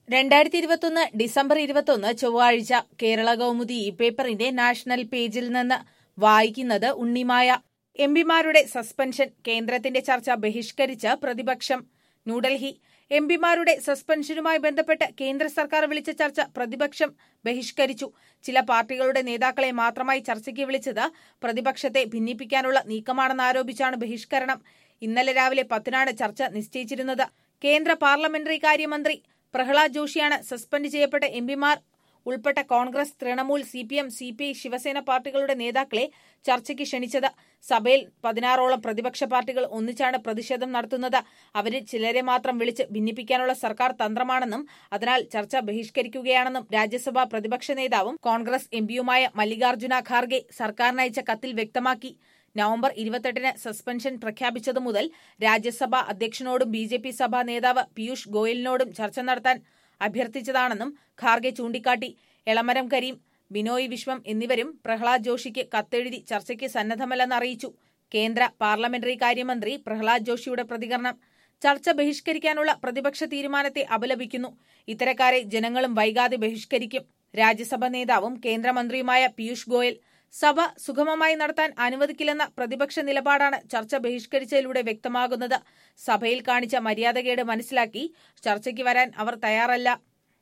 2021 December 21 ചൊവ്വാഴ്ച കേരള കൗമുദി ഈ പേപ്പറിന്റെ നാഷണൽ പേജിൽ നിന്ന് വായിക്കുന്നത് ഉണ്ണിമായ. എംപിമാരുടെ സസ്പെൻഷൻ കേന്ദ്രത്തിന്റെ ചർച്ച ബഹിഷ്കരിച്ച് പ്രതിപക്ഷം. ന്യൂഡൽഹി. എംപിമാരുടെ സസ്പെൻഷനുമായി ബന്ധപ്പെട്ട് കേന്ദ്ര സർക്കാർ വിളിച്ച ചർച്ച പ്രതിപക്ഷം ബഹിഷ്കരിച്ചു. ചില പാർട്ടികളുടെ നേതാക്കളെ മാത്രമായി ചർച്ചയ്ക്ക് വിളിച്ചത് പ്രതിപക്ഷത്തെ ഭിന്നിപ്പിക്കാനുള്ള നീക്കമാണെന്ന് ആരോപിച്ചാണ് ബഹിഷ്കരണം. ഇന്നലെ രാവിലെ 10-നാണ് ചർച്ച നിശ്ചയിച്ചിരുന്നത്. കേന്ദ്ര പാർലമെന്ററി കാര്യമന്ത്രി പ്രഹ്ലാദ് ജോഷിയാണ് സസ്പെൻഡ് ചെയ്യപ്പെട്ട എംപിമാർ ഉൾപ്പെട്ട കോൺഗ്രസ്, തൃണമൂൽ, സിപിഎം, സിപിഐ, ശിവസേന പാർട്ടികളുടെ നേതാക്കളെ ചർച്ചയ്ക്ക് ക്ഷണിച്ചത്. സഭയിൽ 16ഓളം പ്രതിപക്ഷ പാർട്ടികൾ ഒന്നിച്ചാണ് പ്രതിഷേധം നടത്തുന്നത്. അവരിൽ ചിലരെ മാത്രം വിളിച്ച് ഭിന്നിപ്പിക്കാനുള്ള സർക്കാർ തന്ത്രമാണെന്നും അതിനാൽ ചർച്ച ബഹിഷ്കരിക്കുകയാണെന്നും രാജ്യസഭാ പ്രതിപക്ഷ നേതാവും കോൺഗ്രസ് എംപിയുമായ മല്ലികാർജ്ജുന ഖാർഗെ സർക്കാരിനയച്ച കത്തിൽ വ്യക്തമാക്കി. നവംബർ 28-ന് സസ്പെൻഷൻ പ്രഖ്യാപിച്ചതു മുതൽ രാജ്യസഭാ അധ്യക്ഷനോടും ബിജെപി സഭാ നേതാവ് പീയൂഷ് ഗോയലിനോടും ചർച്ച നടത്താൻ അഭ്യർത്ഥിച്ചതാണെന്നും ഖാർഗെ ചൂണ്ടിക്കാട്ടി. എളമരം കരീം, ബിനോയ് വിശ്വം എന്നിവരും പ്രഹ്ലാദ് ജോഷിക്ക് കത്തെഴുതി ചർച്ചയ്ക്ക് സന്നദ്ധമല്ലെന്ന് അറിയിച്ചു. കേന്ദ്ര പാർലമെന്ററി കാര്യമന്ത്രി പ്രഹ്ലാദ് ജോഷിയുടെ പ്രതികരണം. ചർച്ച ബഹിഷ്കരിക്കാനുള്ള പ്രതിപക്ഷ തീരുമാനത്തെ അപലപിക്കുന്നു. ഇത്തരക്കാരെ ജനങ്ങളും വൈകാതെ ബഹിഷ്കരിക്കും. രാജ്യസഭാ നേതാവും കേന്ദ്രമന്ത്രിയുമായ പീയൂഷ് ഗോയൽ. സഭ സുഗമമായി നടത്താൻ അനുവദിക്കില്ലെന്ന പ്രതിപക്ഷ നിലപാടാണ് ചർച്ച ബഹിഷ്കരിച്ചതിലൂടെ വ്യക്തമാകുന്നത്. സഭയിൽ കാണിച്ച മര്യാദകേട് മനസ്സിലാക്കി ചർച്ചയ്ക്ക് വരാൻ അവർ തയ്യാറല്ല.